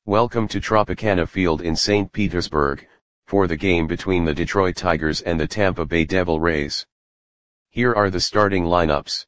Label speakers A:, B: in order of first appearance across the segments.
A: Welcome to Tropicana Field in St. Petersburg, for the game between the Detroit Tigers and the Tampa Bay Devil Rays. Here are the starting lineups.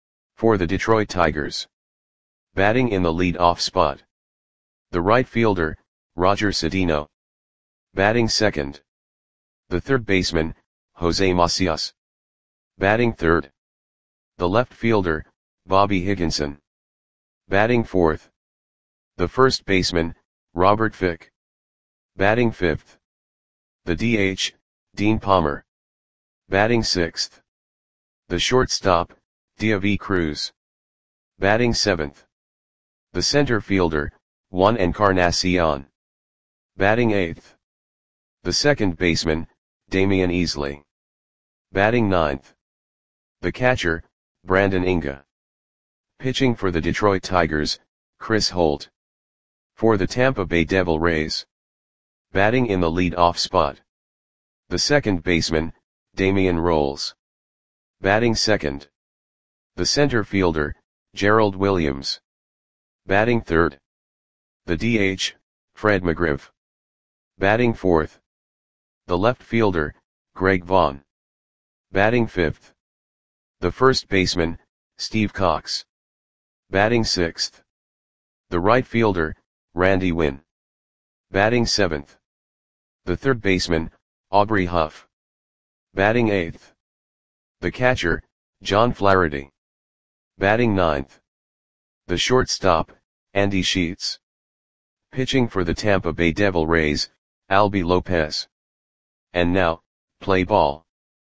A: For the Detroit Tigers. Batting in the lead-off spot. The right fielder, Roger Cedeno. Batting second. The third baseman, Jose Macias. Batting third. The left fielder, Bobby Higginson. Batting fourth. The first baseman, Robert Fick. Batting fifth. The DH, Dean Palmer. Batting sixth. The shortstop, Deivi Cruz. Batting seventh. The center fielder, Juan Encarnacion. Batting eighth. The second baseman, Damian Easley. Batting ninth. The catcher, Brandon Inga. Pitching for the Detroit Tigers, Chris Holt. For the Tampa Bay Devil Rays. Batting in the lead-off spot. The second baseman, Damian Rolls. Batting second. The center fielder, Gerald Williams. Batting third. The DH, Fred McGriff. Batting fourth. The left fielder, Greg Vaughn. Batting fifth. The first baseman, Steve Cox. Batting sixth. The right fielder, Randy Winn. Batting seventh. The third baseman, Aubrey Huff. Batting eighth. The catcher, John Flaherty. Batting ninth. The shortstop, Andy Sheets. Pitching for the Tampa Bay Devil Rays, Albie Lopez. And now, play ball.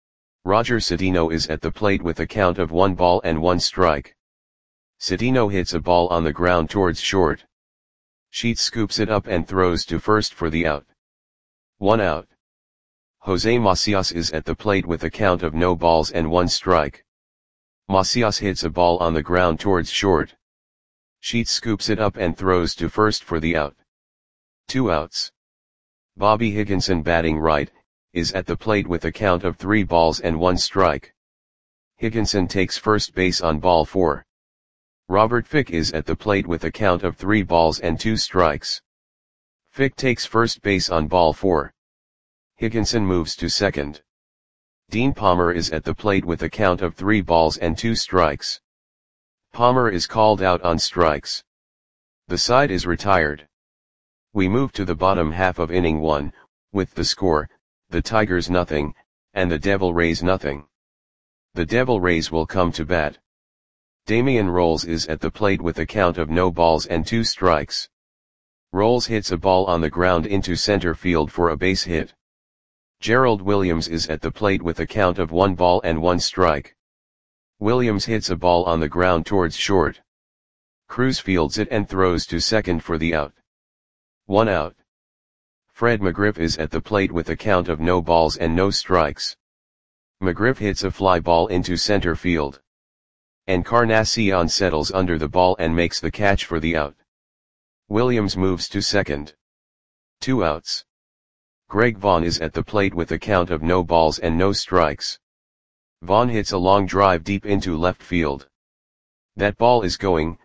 A: Roger Cedeno is at the plate with a count of 1 ball and 1 strike. Cedeno hits a ball on the ground towards short. Sheets scoops it up and throws to first for the out. 1 out. Jose Macias is at the plate with a count of no balls and 1 strike. Macias hits a ball on the ground towards short. Sheets scoops it up and throws to first for the out. 2 outs. Bobby Higginson, batting right, is at the plate with a count of 3 balls and 1 strike. Higginson takes first base on ball 4. Robert Fick is at the plate with a count of 3 balls and 2 strikes. Fick takes first base on ball 4. Higginson moves to second. Dean Palmer is at the plate with a count of 3 balls and 2 strikes. Palmer is called out on strikes. The side is retired. We move to the bottom half of inning 1, with the score, the Tigers nothing, and the Devil Rays nothing. The Devil Rays will come to bat. Damian Rolls is at the plate with a count of no balls and 2 strikes. Rolls hits a ball on the ground into center field for a base hit. Gerald Williams is at the plate with a count of 1 ball and 1 strike. Williams hits a ball on the ground towards short. Cruz fields it and throws to second for the out. 1 out. Fred McGriff is at the plate with a count of no balls and no strikes. McGriff hits a fly ball into center field. Encarnacion settles under the ball and makes the catch for the out. Williams moves to second. 2 outs. Greg Vaughn is at the plate with a count of no balls and no strikes. Vaughn hits a long drive deep into left field. That ball is gone.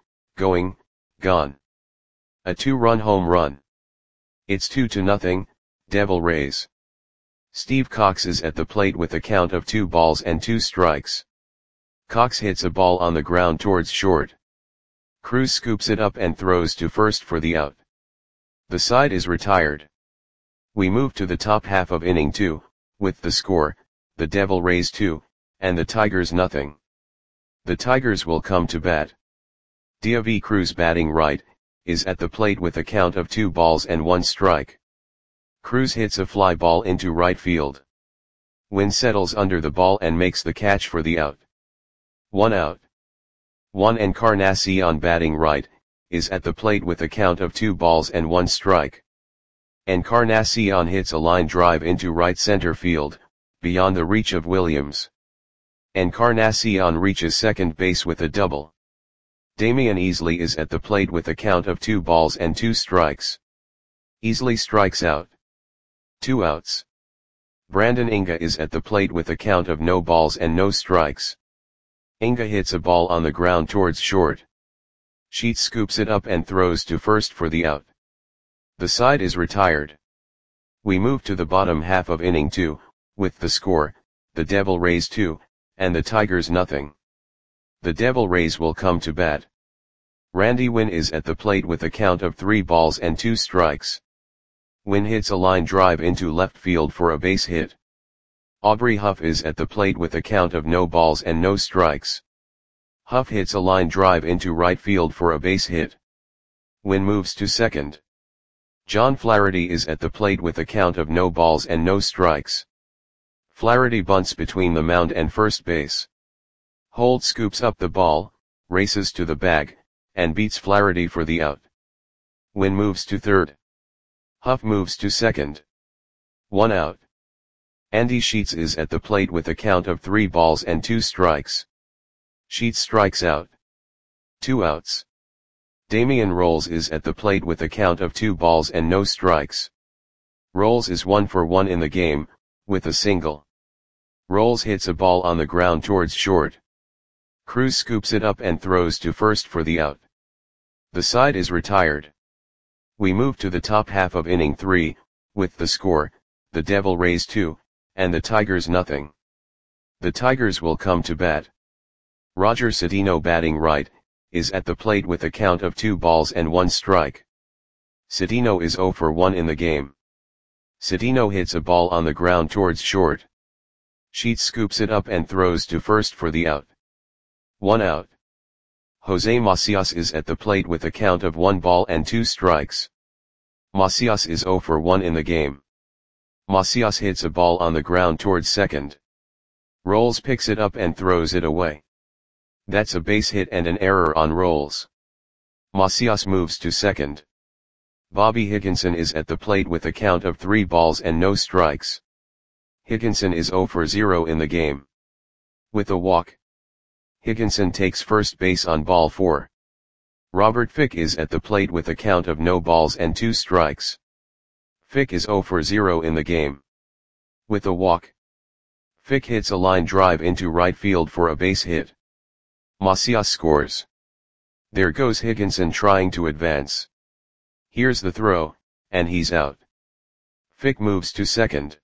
A: A 2-run home run. It's 2-0, Devil Rays. Steve Cox is at the plate with a count of 2 balls and 2 strikes. Cox hits a ball on the ground towards short. Cruz scoops it up and throws to first for the out. The side is retired. We move to the top half of inning 2, with the score, the Devil Rays 2, and the Tigers nothing. The Tigers will come to bat. Deivi Cruz, batting right, is at the plate with a count of 2 balls and 1 strike. Cruz hits a fly ball into right field. Winn settles under the ball and makes the catch for the out. 1 out. Juan Encarnacion, batting right, is at the plate with a count of 2 balls and 1 strike. Encarnacion hits a line drive into right center field, beyond the reach of Williams. Encarnacion reaches second base with a double. Damian Easley is at the plate with a count of 2 balls and 2 strikes. Easley strikes out. 2 outs. Brandon Inga is at the plate with a count of no balls and no strikes. Inga hits a ball on the ground towards short. Sheets scoops it up and throws to first for the out. The side is retired. We move to the bottom half of inning 2, with the score, the Devil Rays 2, and the Tigers nothing. The Devil Rays will come to bat. Randy Winn is at the plate with a count of 3 balls and 2 strikes. Winn hits a line drive into left field for a base hit. Aubrey Huff is at the plate with a count of no balls and no strikes. Huff hits a line drive into right field for a base hit. Winn moves to second. John Flaherty is at the plate with a count of no balls and no strikes. Flaherty bunts between the mound and first base. Holt scoops up the ball, races to the bag, and beats Flaherty for the out. Winn moves to third. Huff moves to second. 1 out. Andy Sheets is at the plate with a count of 3 balls and 2 strikes. Sheets strikes out. 2 outs. Damian Rolls is at the plate with a count of 2 balls and no strikes. Rolls is 1 for 1 in the game, with a single. Rolls hits a ball on the ground towards short. Cruz scoops it up and throws to first for the out. The side is retired. We move to the top half of inning 3, with the score, the Devil Rays 2, and the Tigers nothing. The Tigers will come to bat. Roger Cedeno, batting right, is at the plate with a count of 2 balls and 1 strike. Cedeno is 0 for 1 in the game. Cedeno hits a ball on the ground towards short. Sheets scoops it up and throws to first for the out. 1 out. Jose Macias is at the plate with a count of 1 ball and 2 strikes. Macias is 0 for 1 in the game. Macias hits a ball on the ground towards second. Rolls picks it up and throws it away. That's a base hit and an error on Rolls. Macias moves to second. Bobby Higginson is at the plate with a count of 3 balls and no strikes. Higginson is 0 for 0 in the game. With a walk, Higginson takes first base on ball 4. Robert Fick is at the plate with a count of no balls and 2 strikes. Fick is 0 for 0 in the game. With a walk, Fick hits a line drive into right field for a base hit. Macias scores. There goes Higginson trying to advance. Here's the throw, and he's out. Fick moves to second.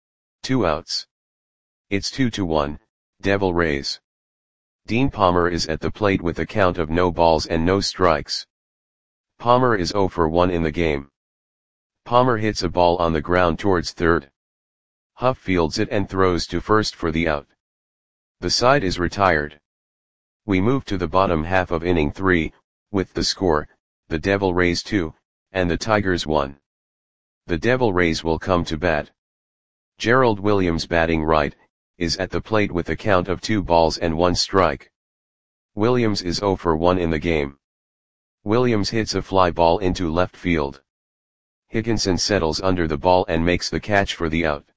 A: 2 outs. It's 2-1, Devil Rays. Dean Palmer is at the plate with a count of no balls and no strikes. Palmer is 0 for 1 in the game. Palmer hits a ball on the ground towards third. Huff fields it and throws to first for the out. The side is retired. We move to the bottom half of inning 3, with the score, the Devil Rays 2, and the Tigers 1. The Devil Rays will come to bat. Gerald Williams, batting right, is at the plate with a count of 2 balls and 1 strike. Williams is 0 for 1 in the game. Williams hits a fly ball into left field. Higginson settles under the ball and makes the catch for the out.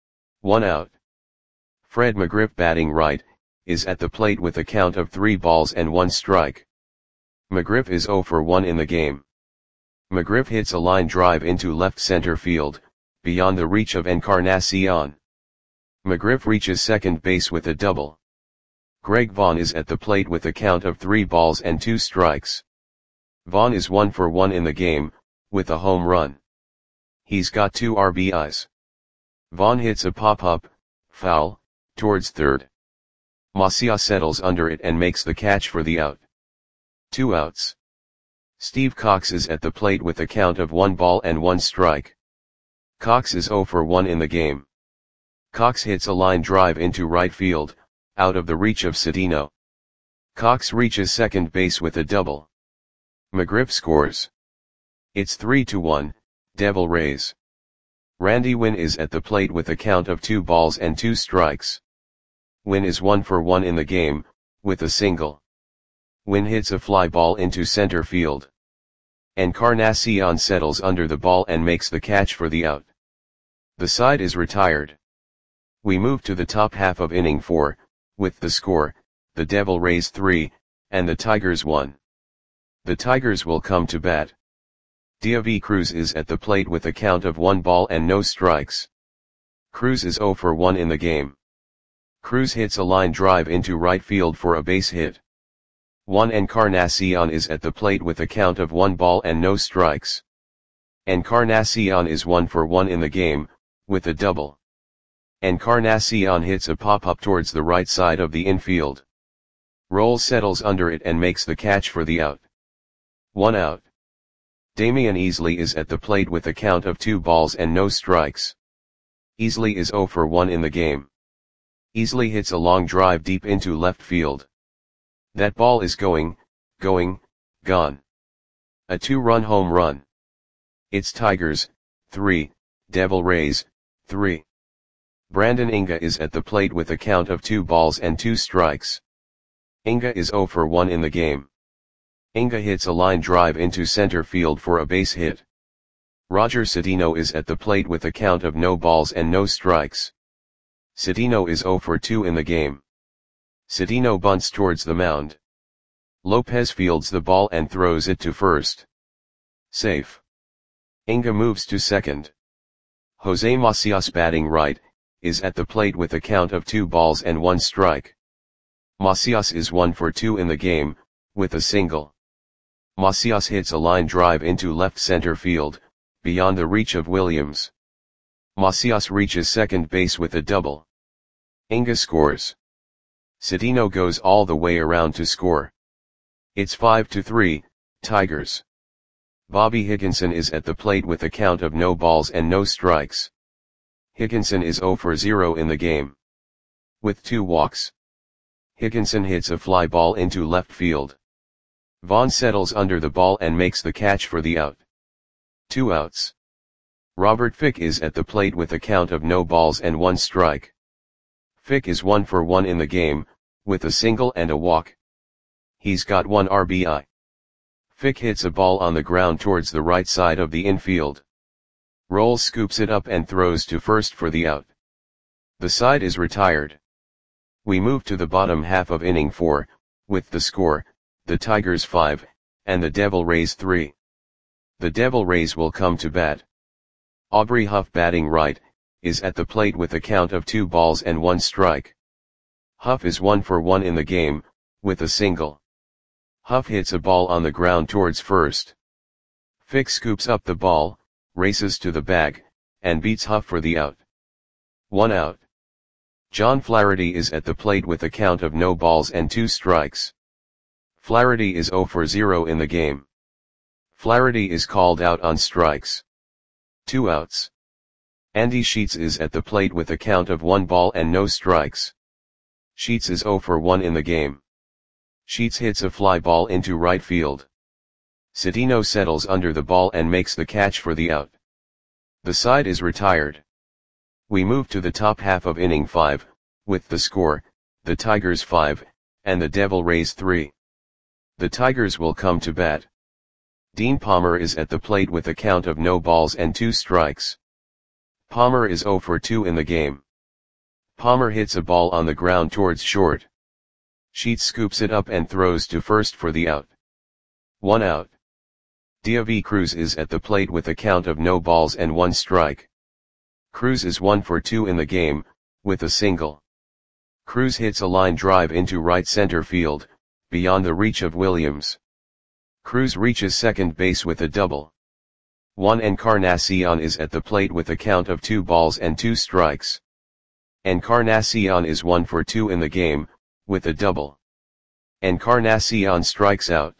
A: 1 out. Fred McGriff, batting right, is at the plate with a count of 3 balls and 1 strike. McGriff is 0 for 1 in the game. McGriff hits a line drive into left center field, beyond the reach of Encarnacion. McGriff reaches second base with a double. Greg Vaughn is at the plate with a count of 3 balls and 2 strikes. Vaughn is 1 for 1 in the game, with a home run. He's got 2 RBIs. Vaughn hits a pop-up, foul, towards third. Macias settles under it and makes the catch for the out. 2 outs. Steve Cox is at the plate with a count of 1 ball and 1 strike. Cox is 0 for 1 in the game. Cox hits a line drive into right field, out of the reach of Cedeno. Cox reaches second base with a double. McGriff scores. It's 3-1, Devil Rays. Randy Winn is at the plate with a count of 2 balls and 2 strikes. Winn is 1 for 1 in the game, with a single. Winn hits a fly ball into center field. Encarnacion settles under the ball and makes the catch for the out. The side is retired. We move to the top half of inning 4, with the score, the Devil Rays 3, and the Tigers 1. The Tigers will come to bat. Diaby Cruz is at the plate with a count of 1 ball and no strikes. Cruz is 0 for 1 in the game. Cruz hits a line drive into right field for a base hit. Juan Encarnacion is at the plate with a count of 1 ball and no strikes. Encarnacion is 1 for 1 in the game, with a double. Encarnacion hits a pop-up towards the right side of the infield. Rolls settles under it and makes the catch for the out. 1 out. Damian Easley is at the plate with a count of 2 balls and no strikes. Easley is 0 for 1 in the game. Easley hits a long drive deep into left field. That ball is gone. A 2-run home run. It's Tigers, 3, Devil Rays, 3. Brandon Inga is at the plate with a count of 2 balls and 2 strikes. Inga is 0 for 1 in the game. Inga hits a line drive into center field for a base hit. Roger Cedeno is at the plate with a count of no balls and no strikes. Cedeno is 0 for 2 in the game. Cedeno bunts towards the mound. Lopez fields the ball and throws it to first. Safe. Inga moves to second. Jose Macias, batting right, is at the plate with a count of 2 balls and 1 strike. Macias is 1 for 2 in the game, with a single. Macias hits a line drive into left center field, beyond the reach of Williams. Macias reaches second base with a double. Inga scores. Cedeno goes all the way around to score. It's 5-3, Tigers. Bobby Higginson is at the plate with a count of no balls and no strikes. Higginson is 0 for 0 in the game. With 2 walks. Higginson hits a fly ball into left field. Vaughn settles under the ball and makes the catch for the out. 2 outs. Robert Fick is at the plate with a count of no balls and 1 strike. Fick is 1 for 1 in the game, with a single and a walk. He's got 1 RBI. Fick hits a ball on the ground towards the right side of the infield. Rolls scoops it up and throws to first for the out. The side is retired. We move to the bottom half of inning 4, with the score, the Tigers 5, and the Devil Rays 3. The Devil Rays will come to bat. Aubrey Huff, batting right, is at the plate with a count of 2 balls and 1 strike. Huff is 1 for 1 in the game, with a single. Huff hits a ball on the ground towards first. Fick scoops up the ball, races to the bag, and beats Huff for the out. 1 out. John Flaherty is at the plate with a count of no balls and 2 strikes. Flaherty is 0 for 0 in the game. Flaherty is called out on strikes. 2 outs. Andy Sheets is at the plate with a count of 1 ball and no strikes. Sheets is 0 for 1 in the game. Sheets hits a fly ball into right field. Cedeno settles under the ball and makes the catch for the out. The side is retired. We move to the top half of inning 5, with the score, the Tigers 5, and the Devil Rays 3. The Tigers will come to bat. Dean Palmer is at the plate with a count of no balls and 2 strikes. Palmer is 0 for 2 in the game. Palmer hits a ball on the ground towards short. Sheets scoops it up and throws to first for the out. 1 out. Deivi Cruz is at the plate with a count of no balls and 1 strike. Cruz is 1 for 2 in the game, with a single. Cruz hits a line drive into right center field, beyond the reach of Williams. Cruz reaches second base with a double. Juan Encarnacion is at the plate with a count of 2 balls and 2 strikes. Encarnacion is 1 for 2 in the game, with a double. Encarnacion strikes out.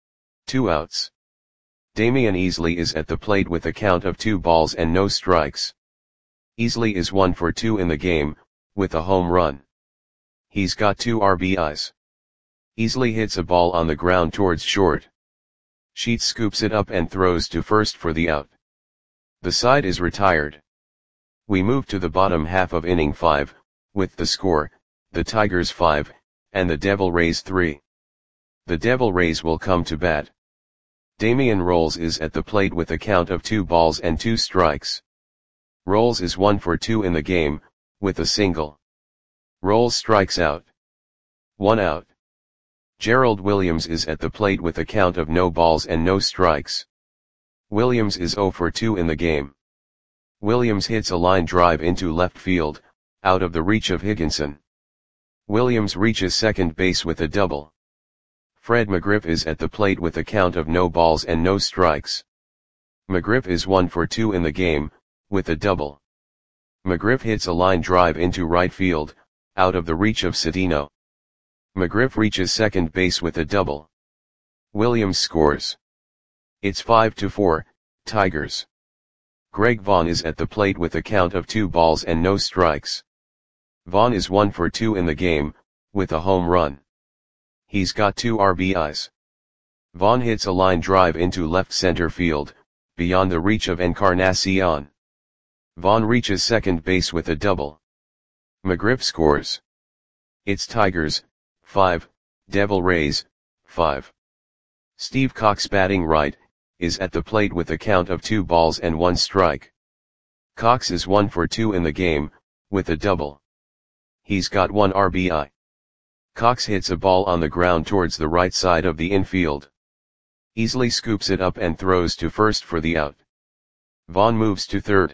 A: 2 outs. Damian Easley is at the plate with a count of 2 balls and no strikes. Easley is 1 for 2 in the game, with a home run. He's got 2 RBIs. Easley hits a ball on the ground towards short. Sheets scoops it up and throws to first for the out. The side is retired. We move to the bottom half of inning 5, with the score, the Tigers 5, and the Devil Rays 3. The Devil Rays will come to bat. Damian Rolls is at the plate with a count of 2 balls and 2 strikes. Rolls is 1 for 2 in the game, with a single. Rolls strikes out. 1 out. Gerald Williams is at the plate with a count of no balls and no strikes. Williams is 0 for 2 in the game. Williams hits a line drive into left field, out of the reach of Higginson. Williams reaches second base with a double. Fred McGriff is at the plate with a count of no balls and no strikes. McGriff is 1 for 2 in the game, with a double. McGriff hits a line drive into right field, out of the reach of Cedeno. McGriff reaches second base with a double. Williams scores. It's 5-4, Tigers. Greg Vaughn is at the plate with a count of 2 balls and no strikes. Vaughn is 1 for 2 in the game, with a home run. He's got 2 RBIs. Vaughn hits a line drive into left center field, beyond the reach of Encarnacion. Vaughn reaches second base with a double. McGriff scores. It's Tigers, 5, Devil Rays, 5. Steve Cox, batting right, is at the plate with a count of 2 balls and 1 strike. Cox is 1 for 2 in the game, with a double. He's got 1 RBI. Cox hits a ball on the ground towards the right side of the infield. Easily scoops it up and throws to first for the out. Vaughn moves to third.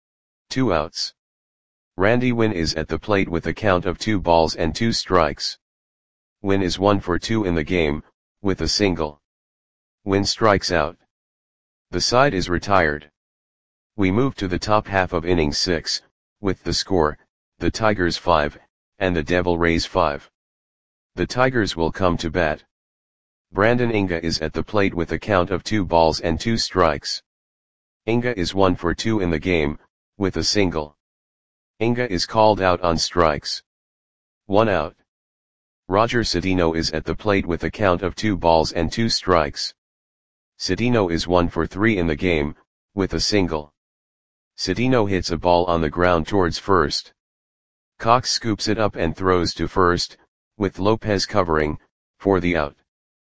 A: 2 outs. Randy Winn is at the plate with a count of 2 balls and 2 strikes. Winn is 1 for 2 in the game, with a single. Winn strikes out. The side is retired. We move to the top half of inning 6, with the score, the Tigers 5, and the Devil Rays 5. The Tigers will come to bat. Brandon Inga is at the plate with a count of 2 balls and 2 strikes. Inga is 1 for 2 in the game, with a single. Inga is called out on strikes. 1 out. Roger Cedeno is at the plate with a count of 2 balls and 2 strikes. Cedeno is 1 for 3 in the game, with a single. Cedeno hits a ball on the ground towards first. Cox scoops it up and throws to first, with Lopez covering, for the out.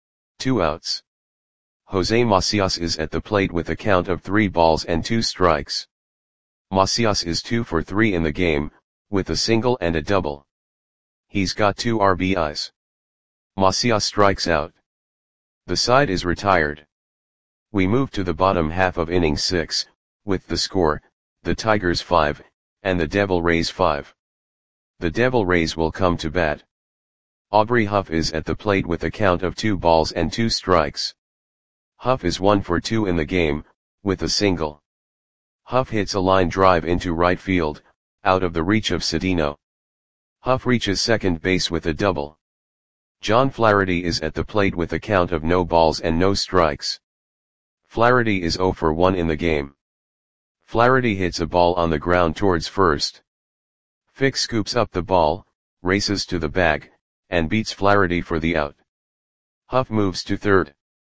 A: 2 outs. Jose Macias is at the plate with a count of 3 balls and 2 strikes. Macias is 2 for 3 in the game, with a single and a double. He's got 2 RBIs. Macias strikes out. The side is retired. We move to the bottom half of inning 6, with the score, the Tigers 5, and the Devil Rays 5. The Devil Rays will come to bat. Aubrey Huff is at the plate with a count of 2 balls and 2 strikes. Huff is 1 for 2 in the game, with a single. Huff hits a line drive into right field, out of the reach of Cedeno. Huff reaches second base with a double. John Flaherty is at the plate with a count of no balls and no strikes. Flaherty is 0 for 1 in the game. Flaherty hits a ball on the ground towards first. Fick scoops up the ball, races to the bag, and beats Flaherty for the out. Huff moves to third.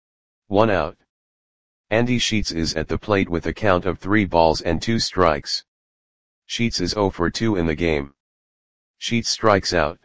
A: 1 out. Andy Sheets is at the plate with a count of 3 balls and 2 strikes. Sheets is 0 for 2 in the game. Sheets strikes out.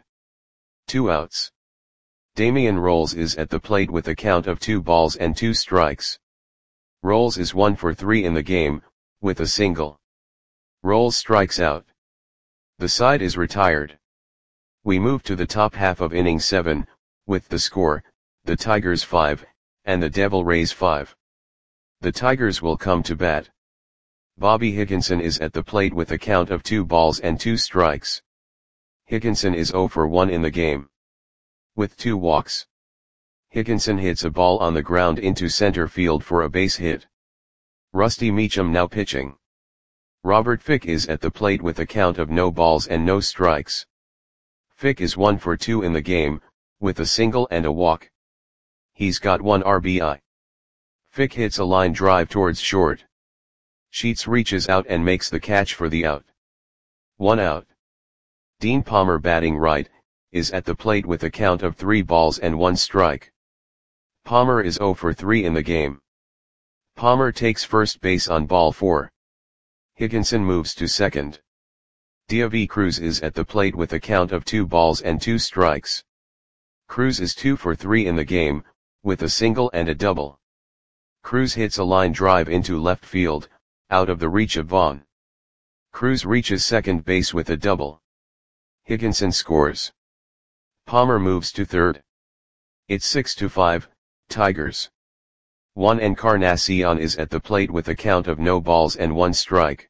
A: 2 outs. Damian Rolls is at the plate with a count of 2 balls and 2 strikes. Rolls is 1 for 3 in the game, with a single. Rolls strikes out. The side is retired. We move to the top half of inning 7, with the score, the Tigers 5, and the Devil Rays 5. The Tigers will come to bat. Bobby Higginson is at the plate with a count of 2 balls and 2 strikes. Higginson is 0 for 1 in the game. With 2 walks. Higginson hits a ball on the ground into center field for a base hit. Rusty Meacham now pitching. Robert Fick is at the plate with a count of no balls and no strikes. Fick is 1 for 2 in the game, with a single and a walk. He's got 1 RBI. Fick hits a line drive towards short. Sheets reaches out and makes the catch for the out. 1 out. Dean Palmer, batting right, is at the plate with a count of 3 balls and 1 strike. Palmer is 0 for 3 in the game. Palmer takes first base on ball 4. Higginson moves to second. Diavi Cruz is at the plate with a count of 2 balls and 2 strikes. Cruz is 2 for 3 in the game, with a single and a double. Cruz hits a line drive into left field, out of the reach of Vaughn. Cruz reaches second base with a double. Higginson scores. Palmer moves to third. It's 6-5, Tigers. Juan Encarnacion is at the plate with a count of no balls and 1 strike.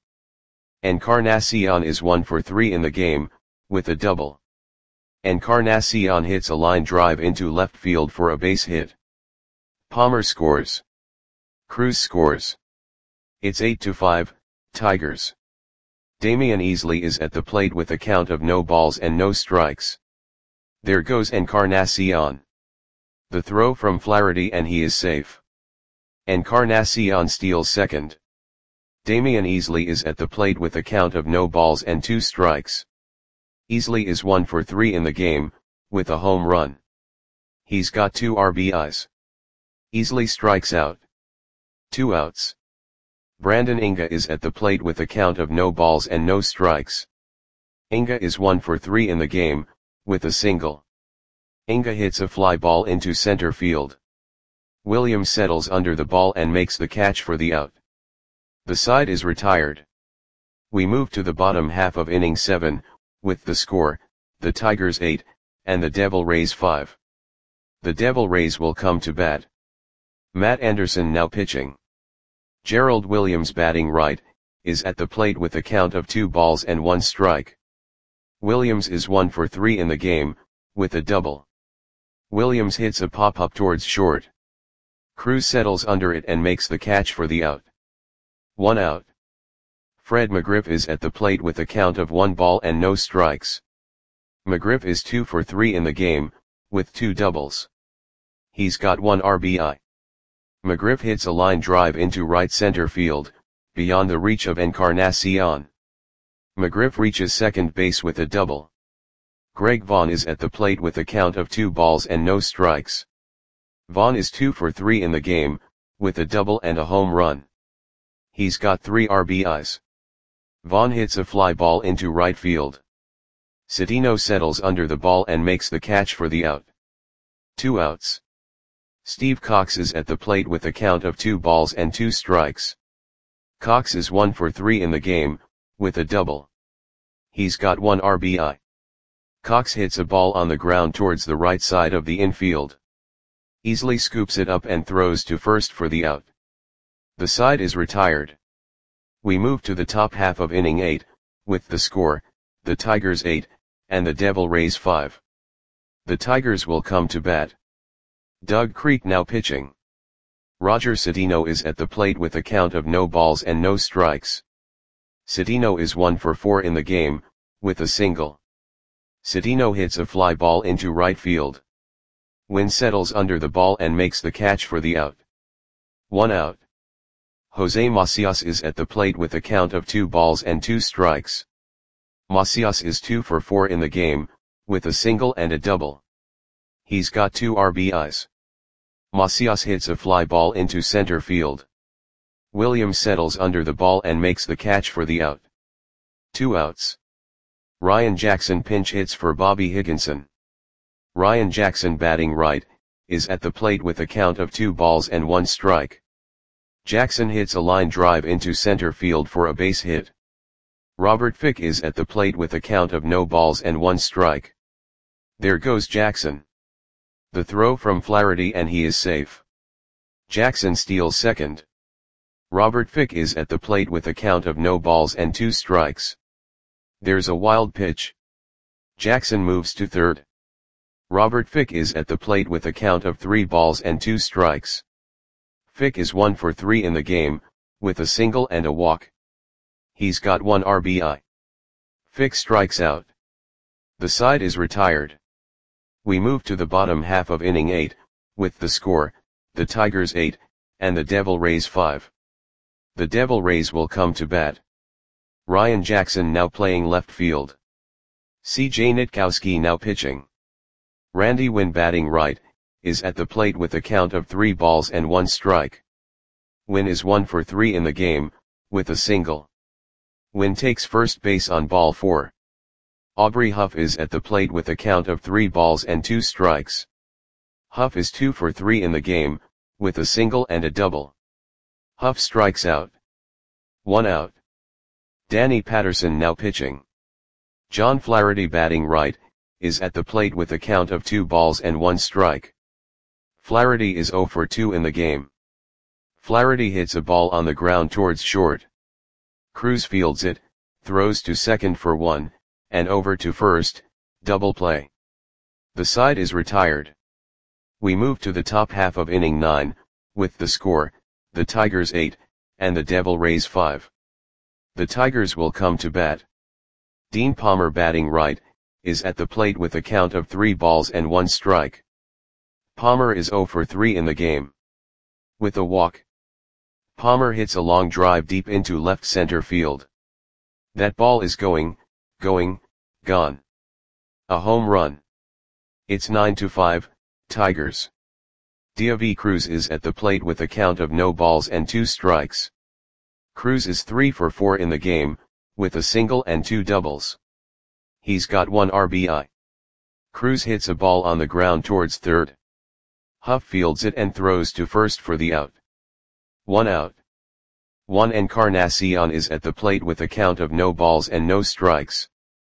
A: Encarnacion is 1 for 3 in the game, with a double. Encarnacion hits a line drive into left field for a base hit. Palmer scores. Cruz scores. It's 8-5, Tigers. Damian Easley is at the plate with a count of no balls and no strikes. There goes Encarnacion. The throw from Flaherty and he is safe. Encarnacion steals second. Damian Easley is at the plate with a count of no balls and 2 strikes. Easley is 1 for 3 in the game, with a home run. He's got 2 RBIs. Easley strikes out. 2 outs. Brandon Inga is at the plate with a count of no balls and no strikes. Inga is 1 for 3 in the game, with a single. Inga hits a fly ball into center field. Williams settles under the ball and makes the catch for the out. The side is retired. We move to the bottom half of inning 7, with the score, the Tigers 8, and the Devil Rays 5. The Devil Rays will come to bat. Matt Anderson now pitching. Gerald Williams batting right, is at the plate with a count of 2 balls and 1 strike. Williams is 1 for 3 in the game, with a double. Williams hits a pop-up towards short. Cruz settles under it and makes the catch for the out. 1 out. Fred McGriff is at the plate with a count of 1 ball and no strikes. McGriff is 2 for 3 in the game, with 2 doubles. He's got 1 RBI. McGriff hits a line drive into right center field, beyond the reach of Encarnacion. McGriff reaches second base with a double. Greg Vaughn is at the plate with a count of 2 balls and no strikes. Vaughn is 2 for 3 in the game, with a double and a home run. He's got 3 RBIs. Vaughn hits a fly ball into right field. Citino settles under the ball and makes the catch for the out. 2 outs. Steve Cox is at the plate with a count of 2 balls and 2 strikes. Cox is 1 for 3 in the game, with a double. He's got 1 RBI. Cox hits a ball on the ground towards the right side of the infield. Easley scoops it up and throws to first for the out. The side is retired. We move to the top half of inning 8, with the score, the Tigers 8, and the Devil Rays 5. The Tigers will come to bat. Doug Creek now pitching. Roger Citino is at the plate with a count of no balls and no strikes. Citino is 1 for 4 in the game, with a single. Citino hits a fly ball into right field. Wynn settles under the ball and makes the catch for the out. 1 out. Jose Macias is at the plate with a count of 2 balls and 2 strikes. Macias is 2 for 4 in the game, with a single and a double. He's got 2 RBIs. Macias hits a fly ball into center field. Williams settles under the ball and makes the catch for the out. 2 outs. Ryan Jackson pinch hits for Bobby Higginson. Ryan Jackson batting right, is at the plate with a count of 2 balls and 1 strike. Jackson hits a line drive into center field for a base hit. Robert Fick is at the plate with a count of no balls and 1 strike. There goes Jackson. The throw from Flaherty and he is safe. Jackson steals second. Robert Fick is at the plate with a count of no balls and 2 strikes. There's a wild pitch. Jackson moves to third. Robert Fick is at the plate with a count of 3 balls and 2 strikes. Fick is 1 for 3 in the game, with a single and a walk. He's got 1 RBI. Fick strikes out. The side is retired. We move to the bottom half of inning 8, with the score, the Tigers 8, and the Devil Rays 5. The Devil Rays will come to bat. Ryan Jackson now playing left field. C.J. Nitkowski now pitching. Randy Wynn batting right, is at the plate with a count of 3 balls and 1 strike. Wynn is 1 for 3 in the game, with a single. Wynn takes first base on ball 4. Aubrey Huff is at the plate with a count of 3 balls and 2 strikes. Huff is 2 for 3 in the game, with a single and a double. Huff strikes out. 1 out. Danny Patterson now pitching. John Flaherty batting right, is at the plate with a count of 2 balls and 1 strike. Flaherty is 0 for 2 in the game. Flaherty hits a ball on the ground towards short. Cruz fields it, throws to second for 1, and over to first, double play. The side is retired. We move to the top half of inning 9, with the score, the Tigers 8, and the Devil Rays 5. The Tigers will come to bat. Dean Palmer batting right, is at the plate with a count of 3 balls and 1 strike. Palmer is 0 for 3 in the game. With a walk, Palmer hits a long drive deep into left center field. That ball is going, gone. A home run. It's 9-5, Tigers. Deivi Cruz is at the plate with a count of no balls and 2 strikes. Cruz is 3 for 4 in the game, with a single and 2 doubles. He's got 1 RBI. Cruz hits a ball on the ground towards third. Huff fields it and throws to first for the out. 1 out. Juan Encarnacion is at the plate with a count of no balls and no strikes.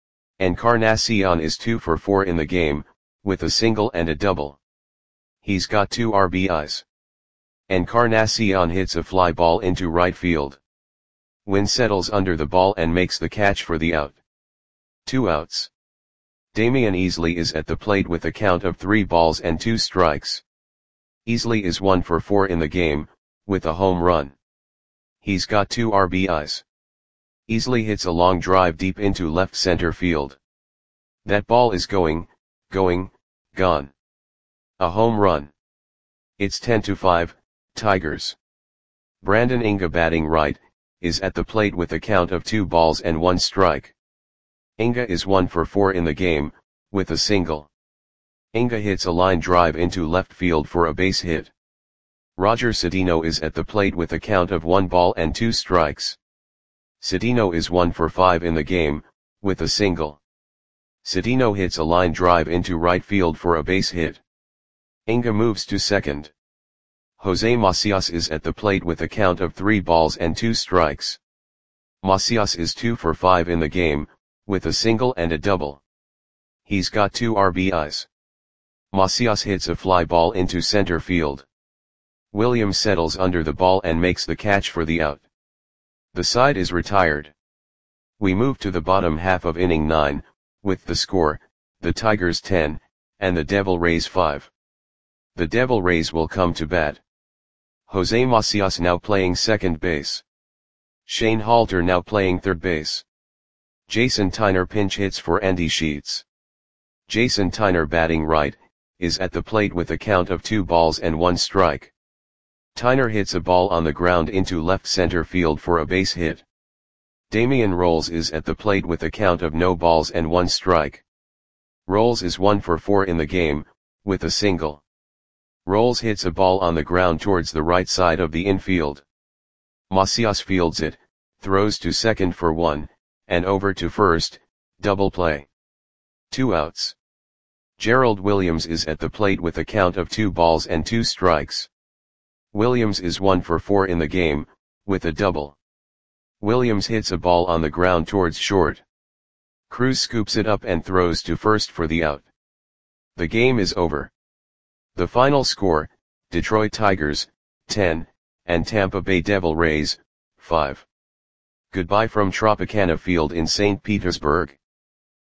A: Encarnacion is 2 for 4 in the game, with a single and a double. He's got 2 RBIs. Encarnacion hits a fly ball into right field. Wynn settles under the ball and makes the catch for the out. 2 outs. Damian Easley is at the plate with a count of 3 balls and 2 strikes. Easley is 1 for 4 in the game, with a home run. He's got 2 RBIs. Easley hits a long drive deep into left center field. That ball is going, gone. A home run. It's 10-5, Tigers. Brandon Inga batting right, is at the plate with a count of 2 balls and 1 strike. Inga is 1 for 4 in the game, with a single. Inga hits a line drive into left field for a base hit. Roger Cedeno is at the plate with a count of 1 ball and 2 strikes. Cedeno is 1 for 5 in the game, with a single. Cedeno hits a line drive into right field for a base hit. Inga moves to second. Jose Macias is at the plate with a count of 3 balls and 2 strikes. Macias is 2 for 5 in the game, with a single and a double. He's got 2 RBIs. Macias hits a fly ball into center field. Williams settles under the ball and makes the catch for the out. The side is retired. We move to the bottom half of inning 9, with the score, the Tigers 10, and the Devil Rays 5. The Devil Rays will come to bat. Jose Macias now playing second base. Shane Halter now playing third base. Jason Tyner pinch hits for Andy Sheets. Jason Tyner batting right, is at the plate with a count of 2 balls and 1 strike. Tyner hits a ball on the ground into left center field for a base hit. Damian Rolls is at the plate with a count of no balls and 1 strike. Rolls is 1 for 4 in the game, with a single. Rolls hits a ball on the ground towards the right side of the infield. Macias fields it, throws to second for 1, and over to first, double play. 2 outs. Gerald Williams is at the plate with a count of 2 balls and 2 strikes. Williams is 1 for 4 in the game, with a double. Williams hits a ball on the ground towards short. Cruz scoops it up and throws to first for the out. The game is over. The final score, Detroit Tigers, 10, and Tampa Bay Devil Rays, 5. Goodbye from Tropicana Field in St. Petersburg.